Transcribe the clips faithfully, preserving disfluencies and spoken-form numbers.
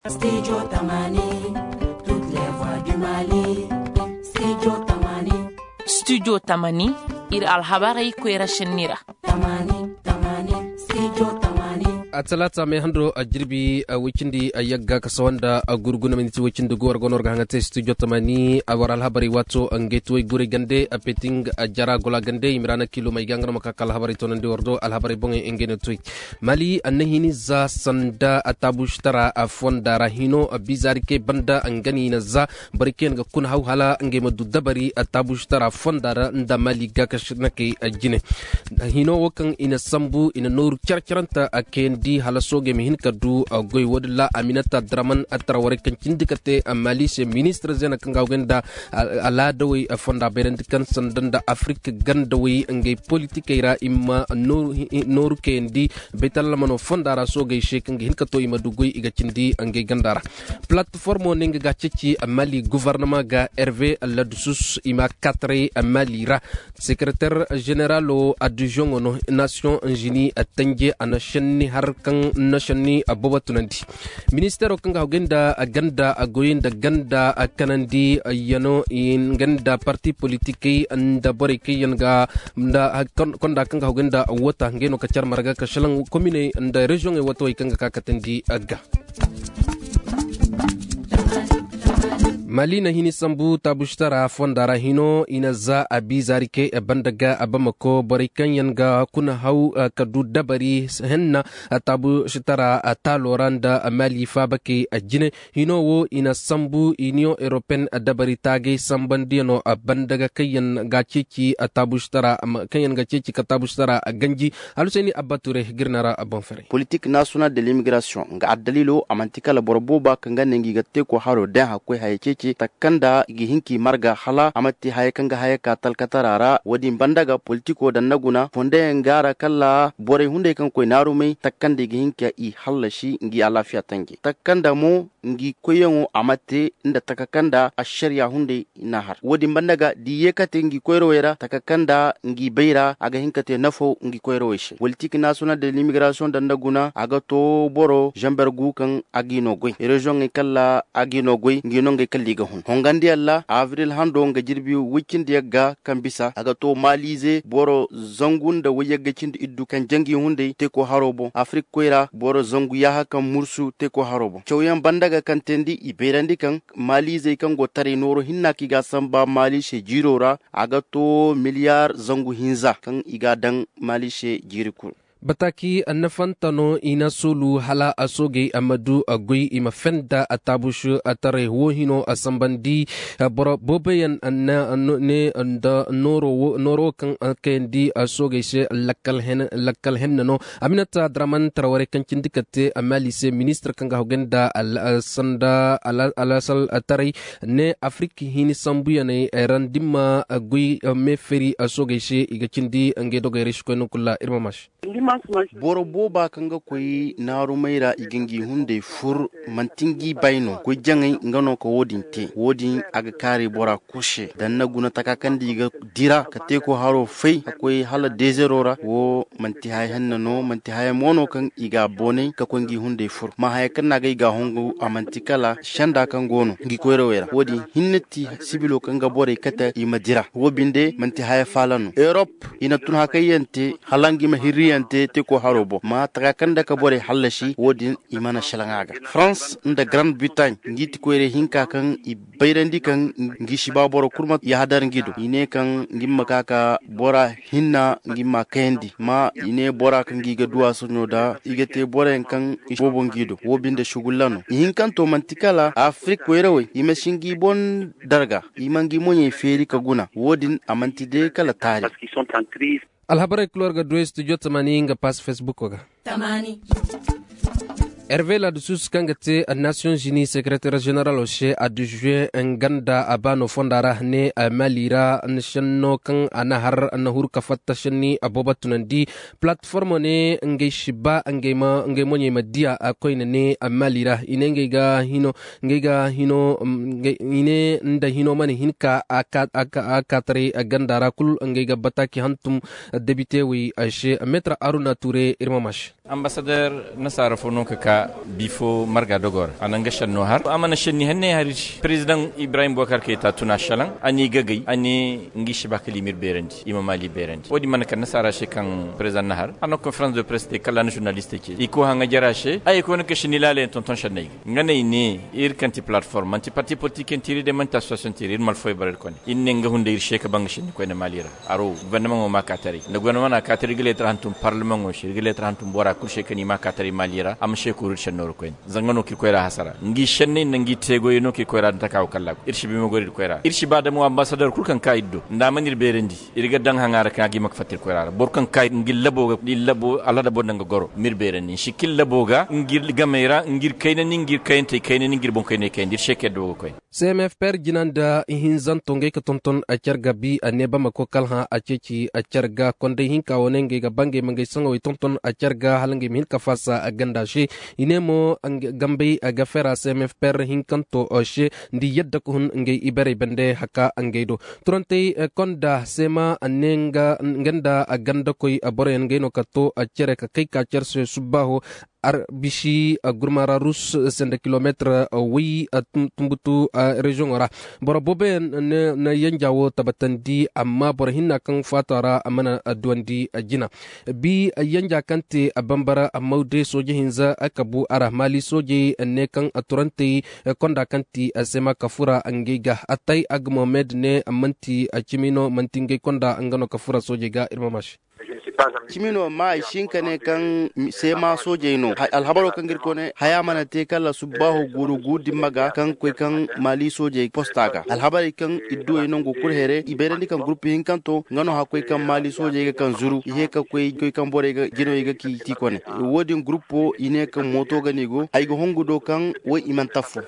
Studio Tamani, toutes les voix du Mali. Studio Tamani. Studio Tamani, ir alhabari kwera shenira. Tamani, Tamani, Studio Tamani. a talata mai handro a jirbi a wikindi a yagga kasa wanda a gurguna minti wikindi guwar gonor ga hangate studio tamani a waral habari wato an gaito gure gande a peting a jara gola gande imrana kilo mai gangar maka kal habari tonan de wardo al habari bonge engene toy mali annahini za sanda a tabushtara a fonda rahino a bizarike banda an gani na za barken ga kun hawhala an gema du dabari a tabushtara fonda da mali ga kashnake a jine hino wakan ina sambu ina nur charcharanta a ken di halasoge mihin kadu goy wadla aminata draman atraware kancin dikate amali se ministre zena kanga ganda ala dawi fonda berend kan sandanda afrique gandawi ngey politique ira imma nur nur kendi betal mano fonda ra soge shek ngi hin kato ima dugoy iga cindi ngey gandara plateforme nenga gacci amali gouvernement ga hervé ladsus ima quatre amali ra secrétaire général au adjoint no nation ingénie atanje anashani har kan nashani abubatunandi ministero kan ganda ganda agoyin da ganda kanandi yano in ganda parti politique anda bore kiyanga da konda kan ganda wata ngeno kachar marga kashalan commune anda region e wato ikanga kakatandi aga Mali na hini sambu tabushtara fondara hino inaza abizarike bandaga abamako barikan yanga kuna hau kadu dabari henna tabushtara taloranda Mali fabake ajine hino wo ina sambu inyo european dabari tage sambandiano bandaga kayan gachiki tabushtara kayan gachiki katabushtara ganji aluseni abature girnara abonfere politique nationale de l'immigration nga adalilo amantika la borboba kanga nengi gatte ko haro den hakwe hayeke takanda gihinki marga hala amatti hayakanga hayaka talkatarara wadi bandaga politiko dan naguna fonde ngara kala bore hunde kan koy narume takande gihinki i halashi ngi alafiya tangi takanda mo ngi koyengo amate inda takakanda ashariya hunde nahar wadi bandaga diyekate ngi koyrowera takakanda ngi beira aga hinkate nafo ngi koyroweshe politique nationale de l'immigration dan naguna aga to boro jambergu kan agino goy region kala agino goy ngi nonge kalli ga hun hongandi alla avril hando nga jirbi wikin de ga kambisa aga to malize boro zangun da wayega cindi iddu kan jangi hunde te ko harobo afrique koira boro zangu ya haka mursu te ko harobo chawyan bandaga kan tendi iberandi kan malize kan go tare noro hinna ki ga samba mali she jirora aga to miliyar zangu hinza kan iga dan mali she jiriku bataki annafantano ina sulu hala asoge amadu agui imafenda atabushu atare wohino asambandi boro bobeyan anna ne anda noro noro kan kendi asoge she lakal hen lakal henno aminata draman traware kan cindikate amali se ministre kan gahogenda al sanda ala sal atare ne afrique hini sambuyane randima agui meferi asoge she igacindi angedoga rishko nukula irmamash boro boba kanga koy naru mayra igingi hunde fur mantingi bayno ko jangai ngano ko wodinte wodin aga kare bora kushe dan naguna takakandi ga dira kate ko haro fei akoy hala dezerora wo manti hay hanno manti hay mono kan iga bone ka kongi hunde fur ma hay kan naga iga hongo amantikala shanda kan gono ngi ko rewera wodi hinnati sibilo kanga bore kata imadira wobinde manti hay falano europe ina tun hakayente halangi mahiriyante te ko harobo ma takakanda ka bore halashi wodi imana shalangaga france nda grande bretagne ngiti ko re hinka kan i bayrandi kan ngishi ba boro kurma ya hadar ngido ine kan ngimma kaka bora hinna ngimma kendi ma ine bora kan giga duwa sunyo da igete bora kan bobo ngido wobinde shugullano hinkan to mantikala afrique ko rewe imeshingi bon darga imangi monye feri ka guna wodin amantide kala tari alhabare klor ga dwes studio tamani nga pas facebook waga Tamani. Hervé Ladsus kangate a Nations Unies secrétaire général au chef adjoint nganda abano fondara ne malira nshanno kan anahar anahur kafatta shani aboba tunandi platform ne ngeishiba ngema ngemo nyema dia akoina ne malira inenge ga hino ngega hino ine nda hino mani hinka aka aka akatare gandara kul ngega bataki hantum debite wi ashe metra aruna touré irmamash ambassadeur nasara fono ka bifo marga dogor ananga shanno har amana shanni hanne hari president Ibrahim Boubacar Keita tuna shalan ani gagay ani ngishi bakali mir berendi imam ali berendi wodi man kan nasara she kan president nahar ano conférence de presse de kala journaliste ki iko hanga jarashe ay ko ne shini lale tonton shanay ngane ni ir kanti plateforme anti parti politique entiri de manta association tiri mal foy barer kon inne nga hunde ir sheka bang shin ko ne malira aro gouvernement o makatari ne gouvernement na katari gele trantum parlement o shir gele trantum bora kur sheka ni makatari malira am sheku shanno ko zangano ki koyra hasara ngi shanne ngi tego yeno ki koyra takaw kala irshi bi mo gori koyra irshi ba da mo ambassadeur kur kan kayiddo nda manir berendi irga dang hangara ka gi mak fatir koyra bor kan kayid ngi labo di labo ala da bodanga goro mir berendi shikil labo ga ngir gamera ngir kayna ngir kayente kayna ngir bon kayne kayne dir sheke do koy C M F per jinanda hinzan tonge ka tonton a carga bi a neba mako kalha a ceci a carga konde hinka wonenge ga bange mangai sango tonton a carga halange min ka fasa a ganda she inemo gambe a gafera C M F per hinkanto o she ndi yedda ko hun ngey ibere bende haka angeido tronte konda sema anenga nganda a ganda koy a bore ngeno kato a cere ka kai ka cerse subaho ar bishi a gurmara rus sende kilometre wi tumbutu a region ora boro bobe ne na yanjawo tabatandi amma boro hinna kan fatara amana adwandi ajina bi yanja kante abambara amaude soje hinza akabu ara mali soje ne kan aturante konda kanti asema kafura angega atai agmomed ne amanti achimino mantinge konda angano kafura soje ga irmamash Chimino ma shinka ne kan sema soje no alhabaro kan girko ne haya mana te kala subahu guru gudi maga kan kwe kan mali soje postaga alhabari kan iddo eno go kurhere ibereni kan groupe hin kanto ngano ha kwe kan mali soje kan zuru ihe ka kwe kwe kan bore ga gino ga ki ti kone wodi grupo ine kan moto ga nigo ay go hongudo kan wo iman tafu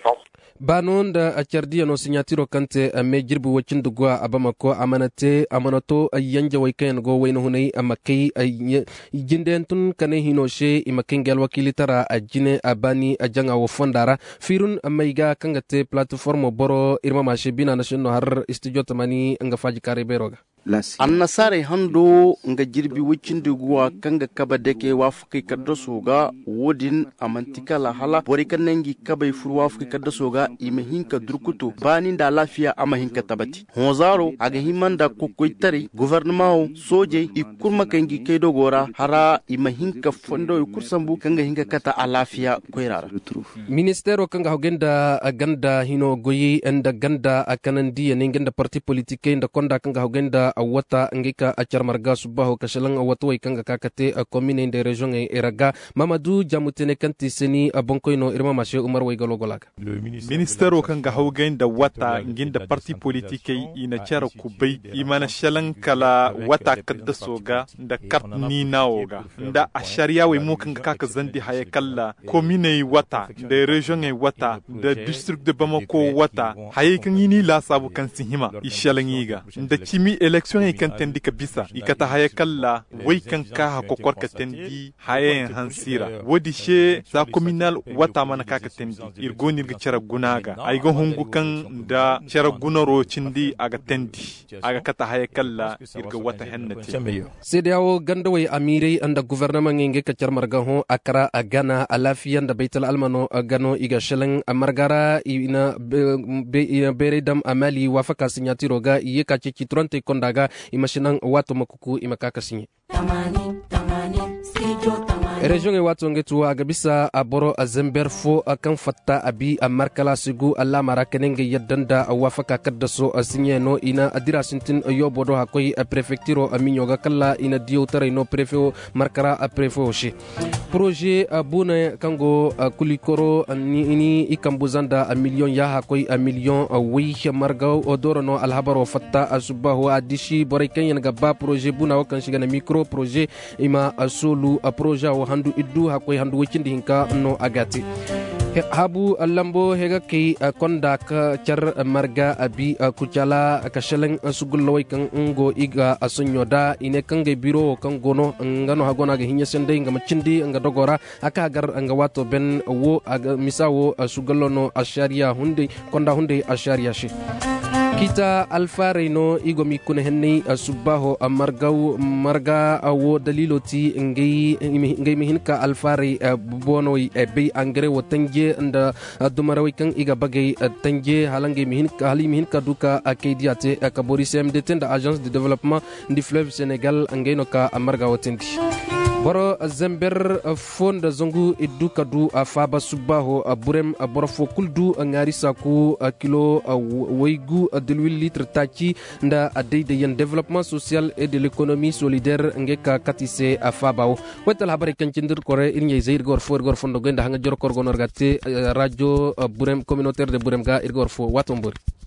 banon da a cardiya no signatiro kante a me jirbu wacin dugwa a bamako amanate amanato a yanja wai kayan go wai hunai a makai a jinden tun kane hinoshe i makin gal wakili tara a jine a bani a janga wo fondara firun a maiga kangate platform boro irma mashe bina na shinno har studio tamani anga faji kare beroga annasare hando nga jirbi wicinde guwa kanga kaba deke wafuki kadda soga wodin amantika la hala bori kanengi kaba ifuru wafuki kadda soga imehinka durkuto bani da lafiya amahinka tabati hozaro aga himanda kokoitari gouvernement soje ikurma kangi kedo gora hara imehinka fondo ikursambu kanga hinka kata alafiya koirara ministero kanga hogenda ganda hino goyi enda ganda akanandi nengenda parti politique enda konda kanga hogenda awata ngika acharmarga subaho kashalang awata way kanga kakate a commune de region e eraga Mamadou Jamutene kanti seni abonkoino irma mashe Umar way galogolaga ministero kanga hawgenda wata nginda parti politique ina chara kubay imana shalang kala wata kadda soga nda kartni naoga nda asharia way mo kanga kaka zandi haye kala commune wata de region e wata de district de Bamako wata haye kangini la sabu kan sihima ishalangiga nda chimi election e kan tendi kabisa ikata haya kala way kan ka ko korka tendi haye hansira wodi she sa communal wata man ka ka tendi irgoni ga cara gunaga ay go hungu kan da cara gunaro cindi aga tendi aga kata haya kala irga wata hennati sedawo gandaway amiri anda gouvernement nge ka charmarga ho akara agana alafiyan da baitul almano gano iga shelang amargara ina be beredam amali wafaka signatiro ga iye ka ci trente kondaga imashinang watu makuku imakaka sinye tamani tamani studio tamani region e watu ngetu agabisa aboro azemberfo akan fatta abi amarkala sigu alla marakenenge yaddanda wafaka kaddaso sinye no ina adira sintin yobodo hakoy prefecturo aminyoga kala ina diu tare no prefeo markara prefeo shi projet abuna kango kulikoro ini ikambuzanda a million ya hakoy a million wi margaw odoro no alhabaro fatta asubahu adishi bore kenyen gaba projet buna wakan shigana micro projet ima asulu a projet wa handu iddu hakoy handu wicindi hinka no agati habu lambo hega ki konda ka char marga abi kuchala ka sheleng sugulloy kan ngo iga asunyoda ine kange biro kan gono ngano hagona ga hinya sende ngam cindi nga dogora aka gar nga wato ben wo aga misawo sugullono asharia hunde konda hunde asharia shi kita alfa reno igomi kuna henni subaho margaw marga wo daliloti ngay ngay mihinka alfa re bonoi be angre wo tanje nda dumarawi kan iga bagay tanje halange mihinka hali mihinka duka akediate kabori C M D T da agence de développement du fleuve Sénégal ngay no ka marga wo tendi boro zember fonda zongu eduka du afaba subaho burem borofo kuldu ngari saku kilo weigu de l'huile litre tachi nda adeide yen développement social et de l'économie solidaire ngeka katise afabao wetal habari kancindir kore irnye zair gor for gor fondo genda hanga jor kor gonor gatte radio burem communautaire de burem ga irgor fo watombori